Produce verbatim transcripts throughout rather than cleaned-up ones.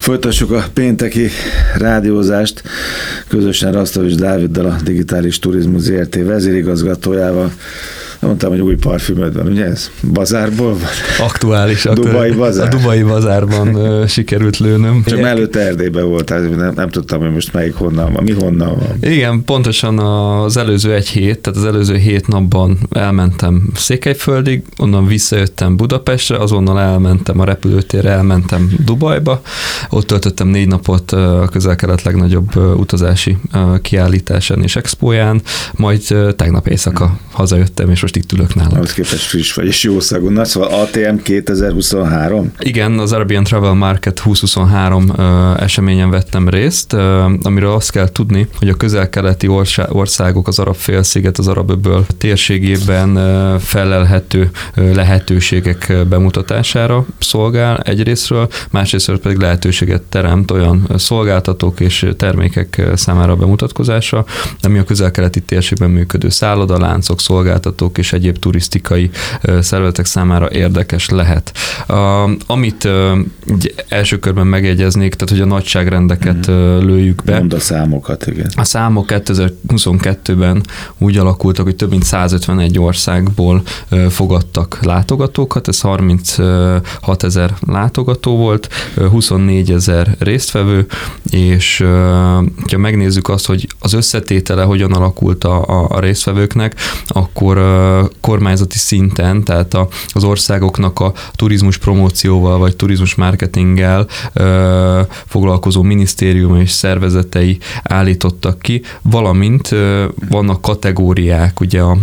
Folytassuk a pénteki rádiózást közösen Rasztovics Dáviddal, a Digitális Turizmus zé er té vezérigazgatójával. Mondtam, hogy új parfümöd van, ugye ez? Bazárból van? Aktuális. A Dubai bazár. A Dubai bazárban uh, sikerült lőnöm. Csak előtte Erdélyben voltál, nem, nem tudtam, hogy most melyik honnan van, mi honnan van. Igen, pontosan az előző egy hét, tehát az előző hét napban elmentem Székelyföldig, onnan visszajöttem Budapestre, azonnal elmentem a repülőtérre, elmentem Dubajba, ott töltöttem négy napot a Közel-Kelet legnagyobb utazási kiállításán és expóján, majd tegnap éjszaka hazajöttem, és most itt ülök nálam. Ahhoz képest friss vagy, és jó szagú. Na, szóval á té em kétezer-huszonhárom? Igen, az Arabian Travel Market húsz-huszonhárom uh, eseményen vettem részt, uh, amiről azt kell tudni, hogy a közel-keleti országok, az Arab-félsziget, az Arab-öböl térségében uh, felelhető uh, lehetőségek bemutatására szolgál egyrésztről, másrésztről pedig lehetőséget teremt olyan szolgáltatók és termékek számára bemutatkozásra, ami a közel-keleti térségben működő szállodaláncok, szolgáltatók és egyéb turisztikai szervezetek számára érdekes lehet. Uh, amit uh, első körben megjegyeznék, tehát hogy a nagyságrendeket uh, lőjük be. Mondd a számokat, igen. A számok kétezer-huszonkettőben úgy alakultak, hogy több mint százötvenegy országból uh, fogadtak látogatókat, ez harminchat ezer látogató volt, uh, huszonnégy ezer résztvevő, és uh, ha megnézzük azt, hogy az összetétele hogyan alakult a, a, a résztvevőknek, akkor uh, kormányzati szinten, tehát a, az országoknak a turizmus promócióval vagy turizmus marketinggel uh, foglalkozó minisztérium és szervezetei állítottak ki, valamint uh, vannak kategóriák ugye a,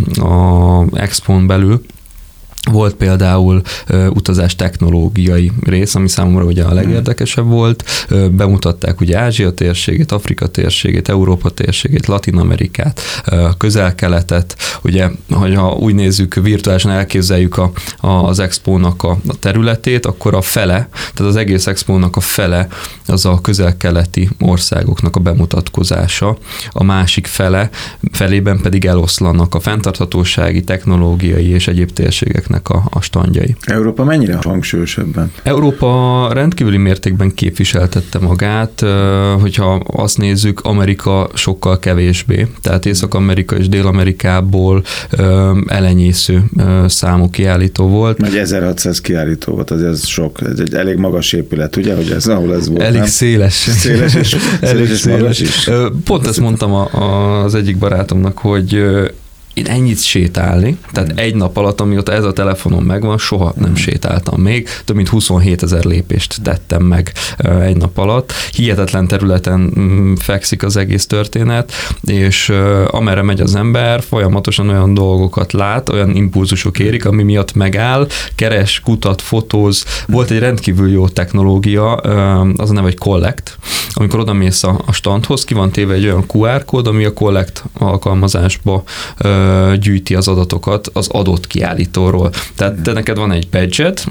a expón belül. Volt például uh, utazás technológiai rész, ami számomra ugye a legérdekesebb volt. Uh, bemutatták ugye Ázsia térségét, Afrika térségét, Európa térségét, Latin-Amerikát, uh, Közel-Keletet. Ugye, hogyha úgy nézzük, virtuálisan elképzeljük a, a, az expónak a, a területét, akkor a fele, tehát az egész expónak a fele az a közel-keleti országoknak a bemutatkozása. A másik fele, felében pedig eloszlanak a fenntarthatósági, technológiai és egyéb térségek a, a standjai. Európa mennyire hangsúlyos ebben? Európa rendkívüli mértékben képviseltette magát, hogyha azt nézzük, Amerika sokkal kevésbé, tehát Észak-Amerika és Dél-Amerikából elenyésző számú kiállító volt. Meg ezerhatszáz kiállító volt, azért ez sok, ez egy elég magas épület, ugye, hogy ez ahol ez volt, elég nem? széles. Széles és, elég széles és magas is. Pont ezt mondtam a, a, az egyik barátomnak, hogy én ennyit sétálni, tehát mm. egy nap alatt, amióta ez a telefonom megvan, soha nem mm. sétáltam még, több mint huszonhét ezer lépést tettem meg egy nap alatt. Hihetetlen területen fekszik az egész történet, és amerre megy az ember, folyamatosan olyan dolgokat lát, olyan impulzusok érik, ami miatt megáll, keres, kutat, fotóz. Volt egy rendkívül jó technológia, az a neve, hogy Collect. Amikor odamész a, a standhoz, ki van téve egy olyan kú er kód, ami a Collect alkalmazásba gyűjti az adatokat az adott kiállítóról. Tehát te neked van egy badge-ed,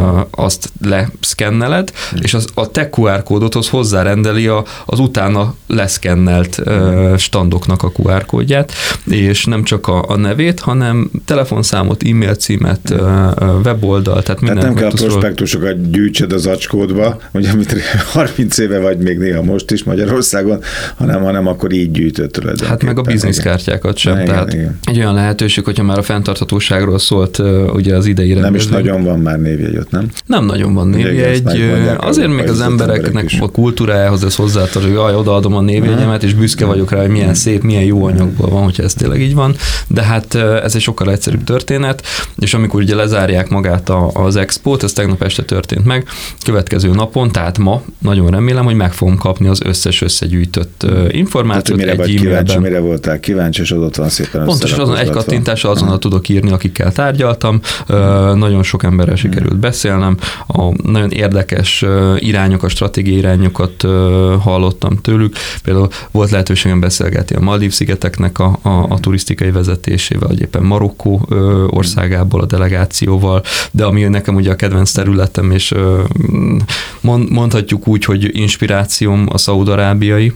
azt leszkenneled, és az, a te kú er kódothoz hozzárendeli a, az utána leszkennelt standoknak a kú er kódját, és nem csak a, a nevét, hanem telefonszámot, e-mail címet, weboldal, tehát mindent. Tehát nem kell a prospektusokat gyűjtsed az acskódba, hogy amit harminc éve vagy még néha most is Magyarországon, hanem, hanem akkor így gyűjtöd tulajdonképpen. Hát meg a bizniszkártyákat sem. Igen, tehát igen. Egy olyan lehetőség, hogyha már a fenntarthatóságról szólt ugye az idei rendezvény. Nem is nagyon van már névjegy ott, nem? Nem nagyon van névjegy. Azért még az embereknek a kultúrájához ez hozzátartozik, hogy jaj, odaadom a névjegyemet, és büszke vagyok rá, hogy milyen szép, milyen jó anyagból van, hogyha ez tényleg így van. De hát ez egy sokkal egyszerűbb történet, és amikor ugye lezárják magát az expót, ez tegnap este történt meg, következő napon, tehát ma, nagyon remélem, hogy meg fogom kapni az összes összegyűjtött információt. Tehát, mire egy vagy kíváncsi, mire voltál kíváncsi, és ott van szépen. Pontosan azon egy kattintással azonnal tudok írni, akikkel tárgyaltam. Uh, nagyon sok emberrel sikerült beszélnem. A nagyon érdekes irányokat, stratégiai irányokat uh, hallottam tőlük. Például volt lehetőségem beszélgetni a Maldív-szigeteknek a, a, a turisztikai vezetésével, vagy éppen Marokkó uh, országából a delegációval, de ami nekem ugye a kedvenc területem, és uh, mond, mondhatjuk úgy, hogy inspiráció szimpózium a szaúd-arábiai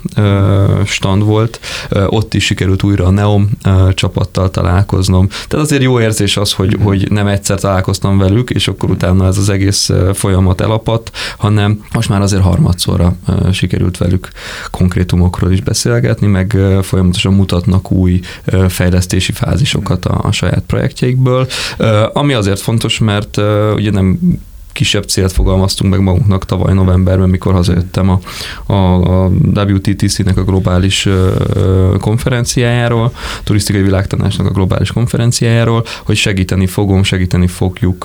stand volt, ott is sikerült újra a Neom csapattal találkoznom. Tehát azért jó érzés az, hogy, mm. hogy nem egyszer találkoztam velük, és akkor utána ez az egész folyamat elapadt, hanem most már azért harmadszorra sikerült velük konkrétumokról is beszélgetni, meg folyamatosan mutatnak új fejlesztési fázisokat a, a saját projektjeikből, ami azért fontos, mert ugye nem kisebb célt fogalmaztunk meg magunknak tavaly novemberben, mikor hazajöttem a, a, a dupla vé té cé-nek a globális konferenciájáról, turisztikai világtanácsnak a globális konferenciájáról, hogy segíteni fogom, segíteni fogjuk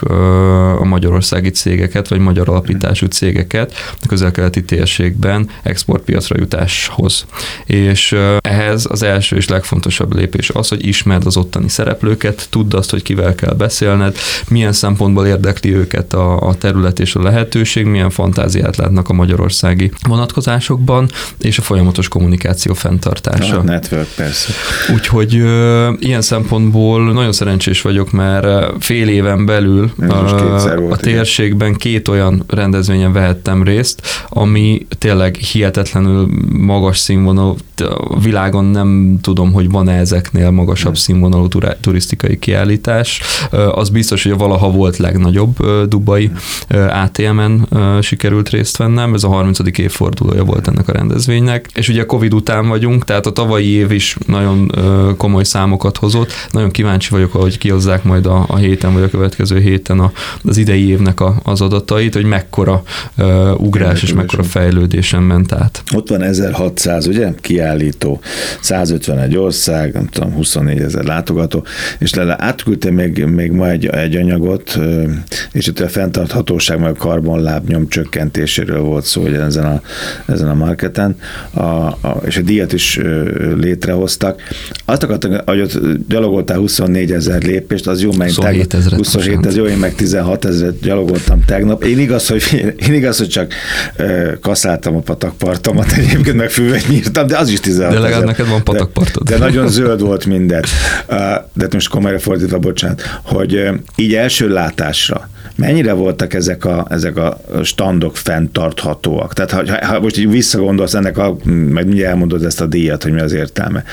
a magyarországi cégeket, vagy magyar alapítású cégeket a közel-keleti térségben exportpiacra jutáshoz. És ehhez az első és legfontosabb lépés az, hogy ismerd az ottani szereplőket, tudd azt, hogy kivel kell beszélned, milyen szempontból érdekli őket a, a terület és a lehetőség, milyen fantáziát látnak a magyarországi vonatkozásokban, és a folyamatos kommunikáció fenntartása. A network, persze. Úgyhogy ö, ilyen szempontból nagyon szerencsés vagyok, mert fél éven belül a, a térségben két olyan rendezvényen vehettem részt, ami tényleg hihetetlenül magas színvonalú, a világon nem tudom, hogy van-e ezeknél magasabb színvonalú turisztikai kiállítás. Az biztos, hogy valaha volt legnagyobb dubai á té em-en sikerült részt vennem, ez a harmincadik évfordulója volt ennek a rendezvénynek, és ugye a Covid után vagyunk, tehát a tavalyi év is nagyon komoly számokat hozott, nagyon kíváncsi vagyok, hogy kihozzák majd a, a héten, vagy a következő héten a, az idei évnek a, az adatait, hogy mekkora uh, ugrás és mekkora fejlődésen ment át. Ott van ezerhatszáz, ugye, kiállító, százötvenegy ország, nem tudom, huszonnégy ezer látogató, és Lele, átküldtem még, még ma egy, egy anyagot, és itt a fenntarthatóság, meg a karbonlábnyom csökkentéséről volt szó, hogy ezen a, ezen a marketen, a, a, és a díjat is létrehoztak. Azt akartam, hogy ott gyalogoltál huszonnégy ezer lépést, az jó, meg huszonhét ezer. huszonhét ezer, jó, én meg tizenhat ezeret gyalogoltam tegnap. Én igaz, hogy, én igaz, hogy csak kaszáltam a patakpartomat, egyébként meg füvet nyírtam, de az is tizenhat ezer. De legalább neked van patakpartod. De, de nagyon zöld volt minden. De most komolyra fordítva, bocsánat, hogy így első látásra mennyire voltak ezek a, ezek a standok fenntarthatóak? Tehát ha, ha most így visszagondolsz ennek a, meg mindjárt elmondod ezt a díjat, hogy mi az értelme.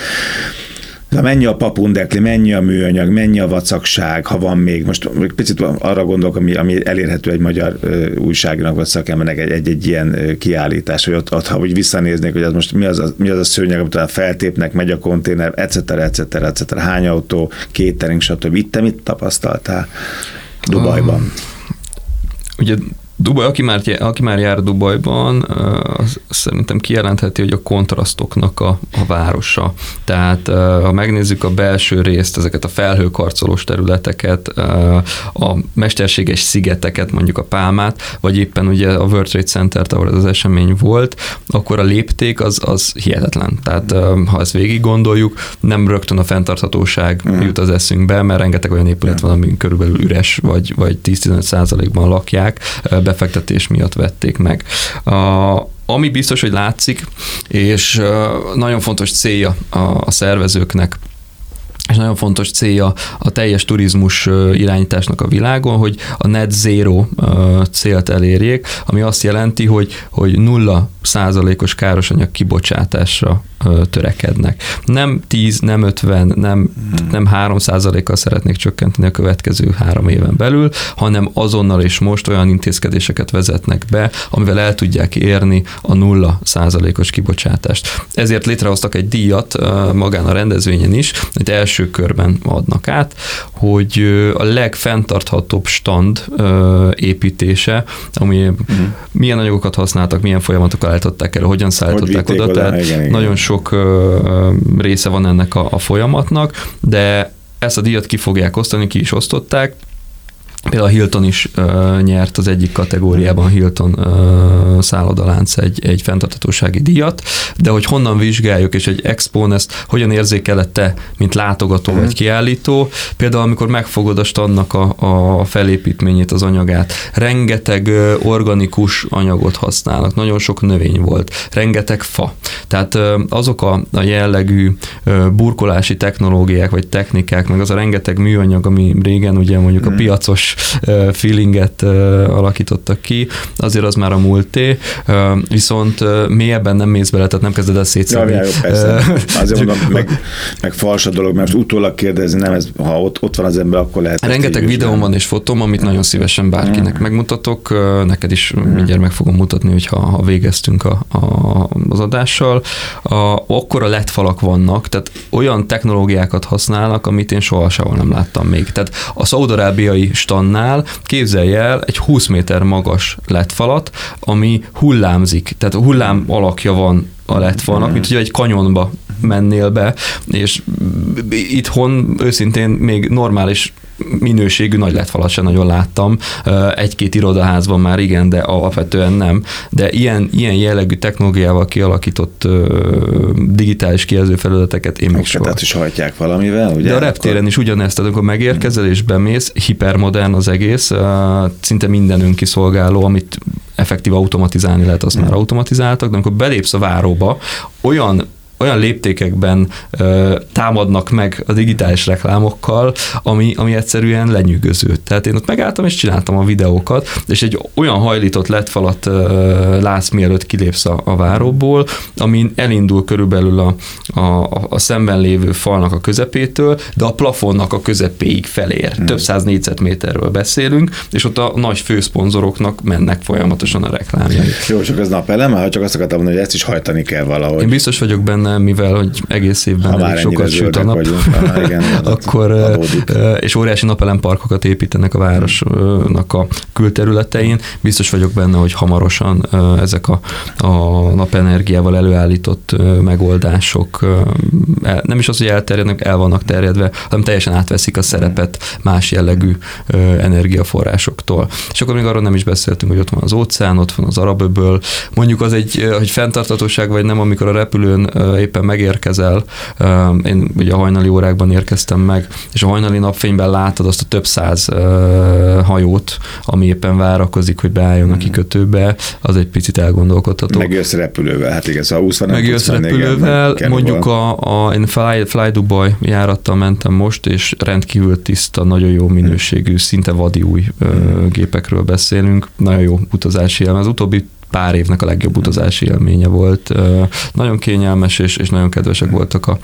De mennyi a papundekli, mennyi a műanyag, mennyi a vacakság, ha van még. Most picit arra gondolok, ami, ami elérhető egy magyar ö, újságnak vagy szakembernek egy-egy ilyen ö, kiállítás, hogy ott, ott ha úgy visszanéznék, hogy az most mi az a, mi az a szőnyeg, amit feltépnek, megy a konténer, et cetera, et cetera, et cetera, hány autó, catering, stb. Itt te mit tapasztaltál Dubajban? Uh, ugye Dubaj, aki már, aki már jár Dubajban, az szerintem kijelentheti, hogy a kontrasztoknak a, a városa. Tehát ha megnézzük a belső részt, ezeket a felhőkarcolós területeket, a mesterséges szigeteket, mondjuk a Pálmát, vagy éppen ugye a World Trade Center-t, ahol ez az esemény volt, akkor a lépték az, az hihetetlen. Tehát ha ezt végig gondoljuk, nem rögtön a fenntarthatóság mm. jut az eszünkbe, mert rengeteg olyan épület van, ami körülbelül üres, vagy, vagy tíz-tizenöt százalékban lakják, befektetés miatt vették meg. A, ami biztos, hogy látszik, és nagyon fontos célja a, a szervezőknek, és nagyon fontos célja a teljes turizmus irányításnak a világon, hogy a net zero célt elérjék, ami azt jelenti, hogy, hogy nulla százalékos károsanyag kibocsátásra törekednek. Nem tíz, nem ötven, nem, nem három százalékkal szeretnék csökkenteni a következő három éven belül, hanem azonnal és most olyan intézkedéseket vezetnek be, amivel el tudják érni a nulla százalékos kibocsátást. Ezért létrehoztak egy díjat magán a rendezvényen is, amit első körben adnak át, hogy a legfenntarthatóbb stand építése, ami uh-huh. milyen anyagokat használtak, milyen folyamatokkal állították el, hogyan szállították oda, oda, tehát igen, igen. nagyon sok része van ennek a, a folyamatnak, de ezt a díjat ki fogják osztani, ki is osztották. Például a Hilton is uh, nyert az egyik kategóriában, Hilton uh, szállodalánc egy, egy fenntarthatósági díjat, de hogy honnan vizsgáljuk, és egy expón ezt hogyan érzékeled te, mint látogató uh-huh. vagy kiállító, például amikor megfogod a standnak a, a felépítményét, az anyagát, rengeteg uh, organikus anyagot használnak, nagyon sok növény volt, rengeteg fa. Tehát uh, azok a, a jellegű uh, burkolási technológiák, vagy technikák, meg az a rengeteg műanyag, ami régen ugye mondjuk uh-huh. a piacos digitális feelinget alakítottak ki, azért az már a múlté, viszont mélyebben nem mész bele, tehát nem kezded el szétszedni. Ja, jó, persze. Azért mondom, meg, meg fals a dolog, mert most utólag kérdezni, nem ez, ha ott, ott van az ember, akkor lehet. Rengeteg videóm van és fotóm, amit nagyon szívesen bárkinek mm. megmutatok, neked is mm. mindjárt meg fogom mutatni, hogyha ha végeztünk a, a, az adással. A, akkora el é dé falak vannak, tehát olyan technológiákat használnak, amit én sohasem nem láttam még. Tehát a szaudarábiai standnál képzelj el egy húsz méter magas el é dé falat, ami hullámzik, tehát hullám alakja van a el é dé falnak, mint hogy egy kanyonba mennél be, és itthon őszintén még normális minőségű nagy el é dé falat sem nagyon láttam. Egy-két irodaházban már igen, de alapvetően nem. De ilyen, ilyen jellegű technológiával kialakított digitális kijelzőfelületeket én még soha. Tehát is hajtják valamivel, ugye? De a reptéren is ugyanezt, tehát amikor megérkezel és bemész, hipermodern az egész, szinte minden önkiszolgáló, amit effektív automatizálni lehet, azt már automatizáltak, de amikor belépsz a váróba, olyan olyan léptékekben ö, támadnak meg a digitális reklámokkal, ami, ami egyszerűen lenyűgöző. Tehát én ott megálltam és csináltam a videókat, és egy olyan hajlított el é dé falat ö, látsz, mielőtt kilépsz a, a váróból, amin elindul körülbelül a, a, a szemben lévő falnak a közepétől, de a plafonnak a közepéig felér. Hmm. Több száz négyzetméterről beszélünk, és ott a nagy főszponzoroknak mennek folyamatosan a reklámjai. Jó, csak az napelem, ha csak azt akartam mondani, hogy ezt is hajtani kell valahogy. Én biztos vagyok benne, mivel hogy egész évben elég sokat süt a nap, Aha, igen, akkor, adódik. És óriási napelemparkokat építenek a városnak a külterületein. Biztos vagyok benne, hogy hamarosan ezek a, a napenergiával előállított megoldások nem is az, hogy elterjednek, el vannak terjedve, hanem teljesen átveszik a szerepet más jellegű energiaforrásoktól. És akkor még arról nem is beszéltünk, hogy ott van az óceán, ott van az Arab-öböl. Mondjuk az egy, hogy fenntarthatóság vagy nem, amikor a repülőn éppen megérkezel, én ugye a hajnali órákban érkeztem meg, és a hajnali napfényben látod azt a több száz hajót, ami éppen várakozik, hogy beálljon a kikötőbe, az egy picit elgondolkodható. Megjössz repülővel, hát igen, szóval úszva nem Megjössz repülővel, mondjuk a, a én Fly, Fly Dubai járattal mentem most, és rendkívül tiszta, nagyon jó minőségű, szinte vadi új hmm. gépekről beszélünk, nagyon jó utazási élmény. Az utóbbi pár évnek a legjobb utazási élménye volt. Nagyon kényelmes, és, és nagyon kedvesek voltak a,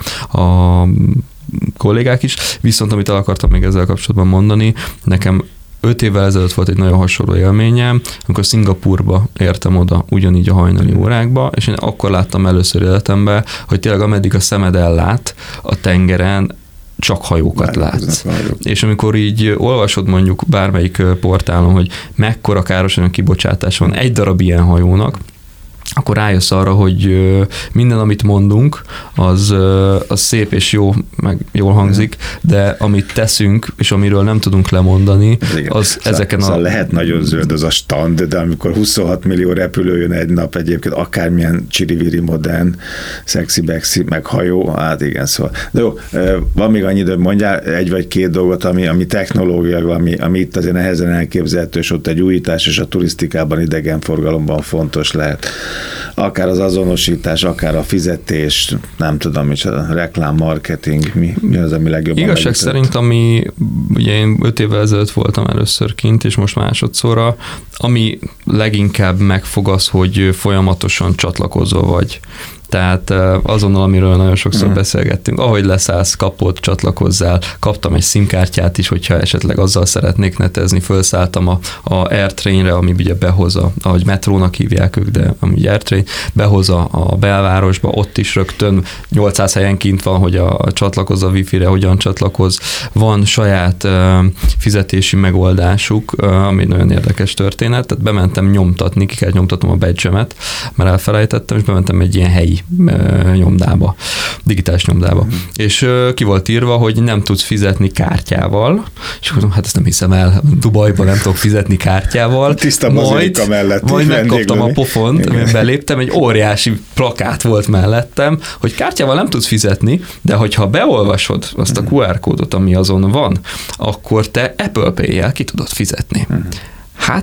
a kollégák is. Viszont amit el akartam még ezzel kapcsolatban mondani, nekem öt évvel ezelőtt volt egy nagyon hasonló élményem, amikor Szingapúrba értem oda ugyanígy a hajnali órákba, és én akkor láttam először életemben, hogy tényleg ameddig a szemed ellát a tengeren, csak hajókat látsz. És amikor így olvasod mondjuk bármelyik portálon, hogy mekkora károsanyag kibocsátás van egy darab ilyen hajónak, akkor rájössz arra, hogy minden, amit mondunk, az, az szép és jó, meg jól hangzik, de amit teszünk, és amiről nem tudunk lemondani, igen. az szóval, ezeken szóval a... lehet nagyon zöld az a stand, de amikor huszonhat millió repülő jön egy nap egyébként, akármilyen csiriviri modern, szexi-bexi, meg hajó, hát igen, szóval. De jó, van még annyi, hogy mondjál egy vagy két dolgot, ami, ami technológia, ami, ami itt azért nehezen elképzelhető, és ott egy újítás, és a turisztikában, idegenforgalomban fontos lehet. Akár az azonosítás, akár a fizetés, nem tudom, és a reklám, marketing, mi, mi az, ami legjobban igazság megütött? Szerint, ami ugye én öt évvel ezelőtt voltam először kint, és most másodszorra, ami leginkább megfog az, hogy folyamatosan csatlakozó vagy. Tehát azonnal, amiről nagyon sokszor mm. beszélgettünk, ahogy leszállsz, kapod, csatlakozzál, kaptam egy SIM-kártyát is, hogyha esetleg azzal szeretnék netezni, felszálltam a, a AirTrain-re, ami ugye behozza, ahogy metrónak hívják ők, de ami AirTrain, behozza a belvárosba, ott is rögtön nyolcszáz helyen kint van, hogy a, a csatlakozz a Wi-Fi-re, hogyan csatlakoz. Van saját uh, fizetési megoldásuk, uh, ami nagyon érdekes történet, tehát bementem nyomtatni, ki kell nyomtatnom a badge-emet, mert elfelejtettem, és bementem egy ilyen helyi nyomdába, digitális nyomdába. Mm. És uh, ki volt írva, hogy nem tudsz fizetni kártyával, és mondom, hát ezt nem hiszem el, Dubajban nem tudok fizetni kártyával. Tiszta majd, mellett. Majd megkaptam a pofont, amiben beléptem, egy óriási plakát volt mellettem, hogy kártyával nem tudsz fizetni, de hogyha beolvasod azt a kú er kódot, ami azon van, akkor te Apple Pay-jel ki tudod fizetni. Mm. Hát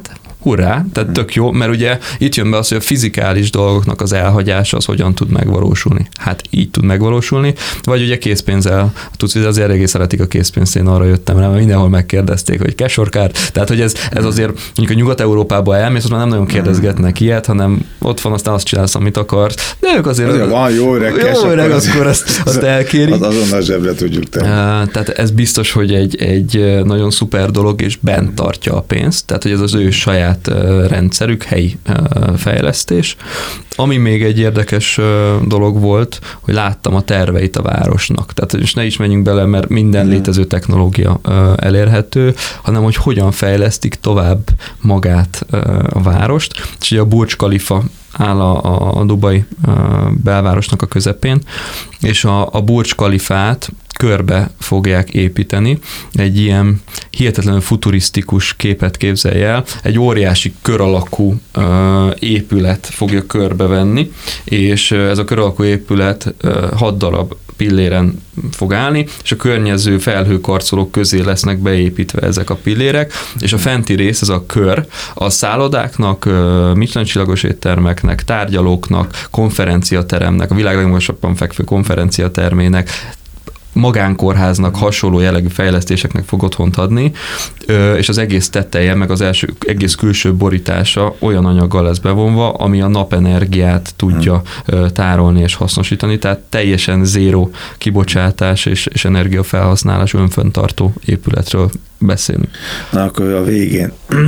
hurrá, tehát tök jó, mert ugye itt jön be az, hogy a fizikális dolgoknak az elhagyása az hogyan tud megvalósulni. Hát így tud megvalósulni, vagy ugye készpénzzel tudsz, hogy azért egész szeretik a készpénzt, én arra jöttem rá, mert mindenhol megkérdezték, hogy cash or card, tehát hogy ez, ez azért mondjuk a Nyugat-Európába elmész, ott már nem nagyon kérdezgetnek ilyet, hanem ott van, aztán azt csinálsz, amit akarsz, de ők azért... azért van jó öreg, jó öreg, akkor azt, azt elkérik. Az azonnal zsebre tudjuk tenni. Tehát ez biztos, hogy egy, egy nagyon szuper dolog, és bent tartja a pénzt, tehát hogy ez az ő saját rendszerük, helyi fejlesztés. Ami még egy érdekes dolog volt, hogy láttam a terveit a városnak. Tehát és ne is menjünk bele, mert minden létező technológia elérhető, hanem hogy hogyan fejlesztik tovább magát a várost. És ugye a Burj Khalifa áll a, a Dubai belvárosnak a közepén, és a, a Burj Khalifát körbe fogják építeni. Egy ilyen hihetetlenül futurisztikus képet képzelj el, egy óriási kör alakú uh, épület fogja körbevenni, és ez a kör alakú épület uh, hat darab pilléren fog állni, és a környező felhőkarcolók közé lesznek beépítve ezek a pillérek, és a fenti rész, ez a kör, a szállodáknak, Michelin-csillagos éttermeknek, tárgyalóknak, konferenciateremnek, a világ legmagasabban fekvő konferenciatermének, magánkórháznak hasonló jellegű fejlesztéseknek fog otthont adni, és az egész teteje, meg az első egész külső borítása olyan anyaggal lesz bevonva, ami a napenergiát tudja tárolni és hasznosítani, tehát teljesen zéró kibocsátás és, és energiafelhasználás önfenntartó épületről beszélünk. Na akkor a végén,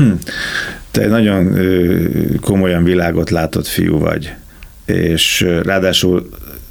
te egy nagyon komolyan világot látott fiú vagy, és ráadásul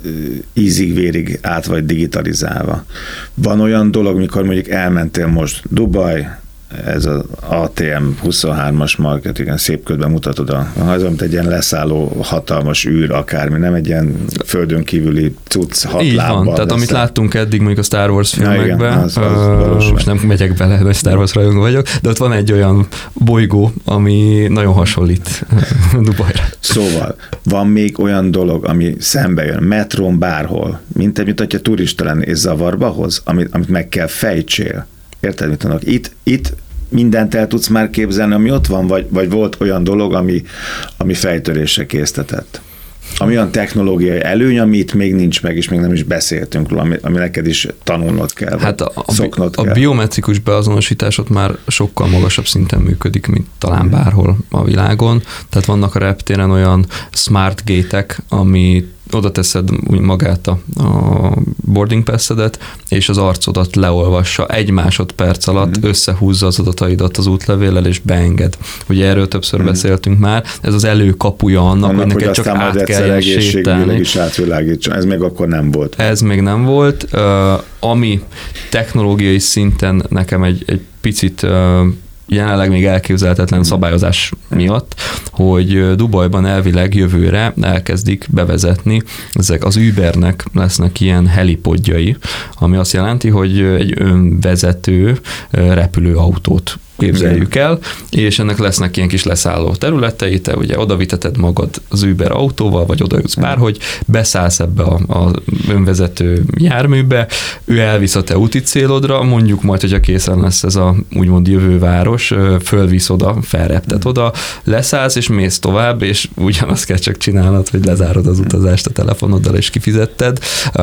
ízig-vérig át vagy digitalizálva. Van olyan dolog, mikor mondjuk elmentél most Dubaj, ez az á té em huszonhármas marketing, szép ködben mutatod, a, az, mint egy ilyen leszálló hatalmas űr akármi, nem egy ilyen földön kívüli cucc hat így lábbal. Van, tehát amit láttunk eddig mondjuk a Star Wars filmekben, az, az most nem megyek bele, hogy Star Wars rajongó vagyok, de ott van egy olyan bolygó, ami nagyon hasonlít Dubajra. Szóval van még olyan dolog, ami szembe jön, metrón bárhol, mint, mint hogyha turista lenni és zavarba hoz, amit, amit meg kell fejtsél. Érted, mit mondok? Itt, itt mindent el tudsz már képzelni, ami ott van, vagy, vagy volt olyan dolog, ami, ami fejtörésre késztetett? Ami olyan technológiai előny, ami itt még nincs meg, és még nem is beszéltünk róla, ami, ami neked is tanulnod kell, hát a, szoknod a, kell. A biometrikus beazonosítás ott már sokkal magasabb szinten működik, mint talán bárhol a világon. Tehát vannak a reptéren olyan smart gate-ek, ami oda teszed magát a, a boarding passedet, és az arcodat leolvassa egy másodperc alatt, mm. összehúzza az adataidat az útlevéllel, és beenged. Ugye erről többször mm. beszéltünk már, ez az előkapuja annak, annak hogy neked csak át kell sétálni. Is átvilágítson. Ez még akkor nem volt. Ez még nem volt. Uh, ami technológiai szinten nekem egy, egy picit uh, jelenleg még elképzelhetetlen szabályozás miatt, hogy Dubajban elvileg jövőre elkezdik bevezetni, ezek az Ubernek lesznek ilyen helipodjai, ami azt jelenti, hogy egy önvezető repülőautót képzeljük el, és ennek lesznek ilyen kis leszálló területei, te ugye oda viteted magad az Uber autóval, vagy oda jutsz bárhogy, beszállsz ebbe a, a önvezető járműbe, ő elvisz a te úti célodra, mondjuk majd, hogyha készen lesz ez a úgymond jövőváros, fölvisz oda, felreptet oda, leszállsz, és mész tovább, és ugyanazt kell csak csinálnod, hogy lezárod az utazást a telefonoddal, és kifizetted.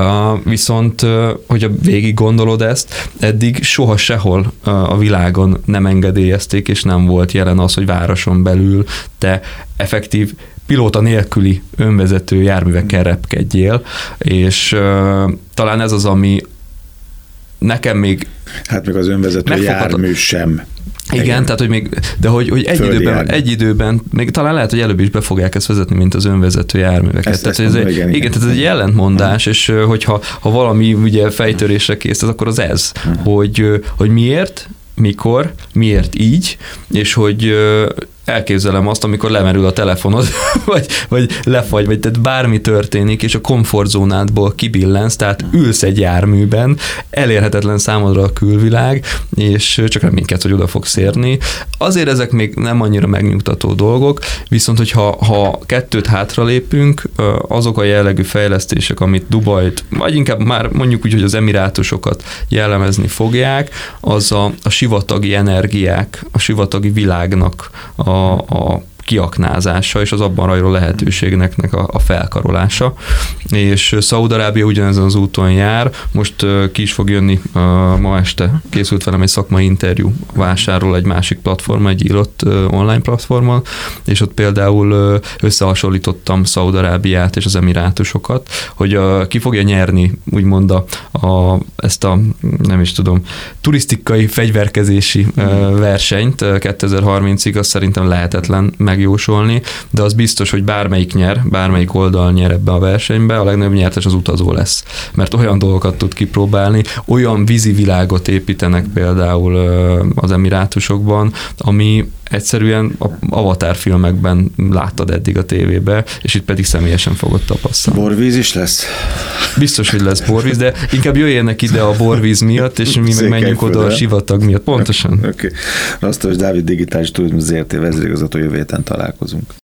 Viszont, hogyha végig gondolod ezt, eddig soha sehol a világon nem engedélyezték, és nem volt jelen az, hogy városon belül te effektív pilóta nélküli önvezető járművekkel repkedjél, és uh, talán ez az, ami nekem még hát még az önvezető jármű sem. Igen, igen, tehát hogy még, de hogy, hogy egy, időben, egy időben, még talán lehet, hogy előbb is be fogják ezt vezetni, mint az önvezető járműveket. Ezt, tehát, ezt ez mondom, egy, igen, igen, igen, tehát ez egy ellentmondás, és hogyha ha valami ugye fejtörésre kész, akkor az ez, uh-huh. hogy, hogy miért, mikor, miért így, és hogy elképzelem azt, amikor lemerül a telefonod, vagy, vagy lefagy, vagy tehát bármi történik, és a komfortzónádból kibillensz, tehát ülsz egy járműben, elérhetetlen számodra a külvilág, és csak reménykedsz, hogy oda fogsz érni. Azért ezek még nem annyira megnyugtató dolgok, viszont hogyha ha kettőt hátralépünk, azok a jellegű fejlesztések, amit Dubajt, vagy inkább már mondjuk úgy, hogy az Emirátusokat jellemezni fogják, az a, a sivatagi energiák, a sivatagi világnak a a, a kiaknázása és az abban rajló lehetőségnek a, a felkarolása. És Szaúd-Arábia ugyanezen az úton jár, most uh, ki is fog jönni, uh, ma este készült velem egy szakmai interjú vásárol egy másik platform, egy írott uh, online platformon, és ott például uh, összehasonlítottam Szaúd-Arábiát és az Emirátusokat, hogy uh, ki fogja nyerni, úgymond a, a, ezt a, nem is tudom, turisztikai fegyverkezési uh, versenyt uh, kétezer-harmincig, az szerintem lehetetlen megjósolni, de az biztos, hogy bármelyik nyer, bármelyik oldal nyer ebbe a versenybe, a legnagyobb nyertes az utazó lesz. Mert olyan dolgokat tud kipróbálni, olyan vízi világot építenek például az Emirátusokban, ami egyszerűen a Avatar filmekben láttad eddig a tévébe, és itt pedig személyesen fogod tapasztalni. Borvíz is lesz? Biztos, hogy lesz borvíz, de inkább jöjjenek ide a borvíz miatt, és mi meg menjünk oda a sivatag miatt. Pontosan. Oké. Okay. Rasztos Dávid, digitális turizmus zé er té vezérigazgató, jövő héten találkozunk.